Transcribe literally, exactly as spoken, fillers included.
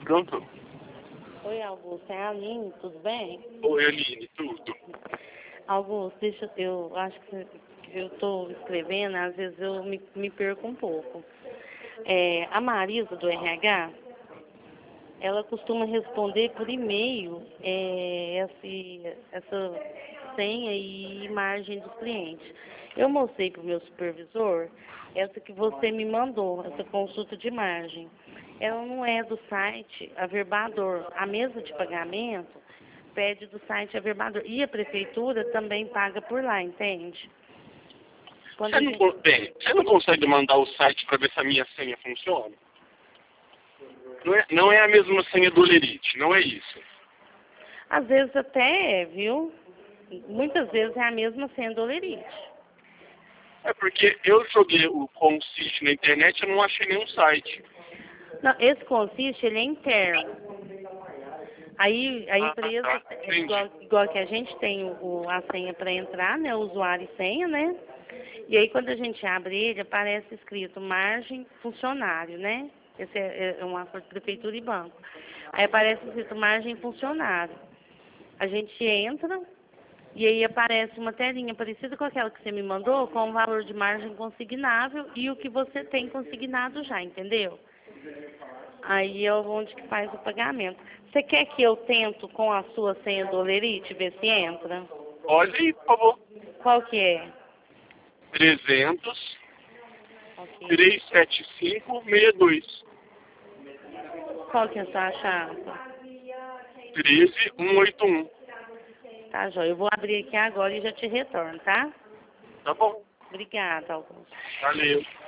Pronto? Oi, Augusto, é a Aline, tudo bem? Oi, Aline, tudo? Augusto, deixa eu, eu acho que eu estou escrevendo, às vezes eu me, me perco um pouco. É, a Marisa, do R H, ela costuma responder por e-mail é, esse, essa senha e imagem dos clientes. Eu mostrei para o meu supervisor essa que você me mandou, essa consulta de imagem. Ela não é do site Averbador. A mesa de pagamento pede do site Averbador. E a prefeitura também paga por lá, entende? Quando Você a não, gente... con- bem, você não consegue mandar o site para ver se a minha senha funciona? Não é, não é a mesma senha do Lerite, não é isso. Às vezes até é, viu? Muitas vezes é a mesma senha do Lerite. É porque eu joguei o Consist na internet e eu não achei nenhum site. Não, esse consiste, ele é interno. Aí a Ah, empresa, tá, é entendi. igual, igual que a gente tem o, a senha para entrar, né? O usuário e senha, né? E aí quando a gente abre ele, aparece escrito margem funcionário, né? Esse é, é um acordo de prefeitura e banco. Aí aparece escrito margem funcionário. A gente entra e aí aparece uma telinha parecida com aquela que você me mandou, com o valor de margem consignável e o que você tem consignado já, entendeu? Aí é onde que faz o pagamento. Você quer que eu tento com a sua senha do Lerite, ver se entra? Olha aí, por favor. Qual que é? trezentos, Ok. trezentos e setenta e cinco, sessenta e dois. Qual que é a sua chave? treze, cento e oitenta e um. Tá, Jó. Eu vou abrir aqui agora e já te retorno, tá? Tá bom. Obrigada, Augusto. Valeu.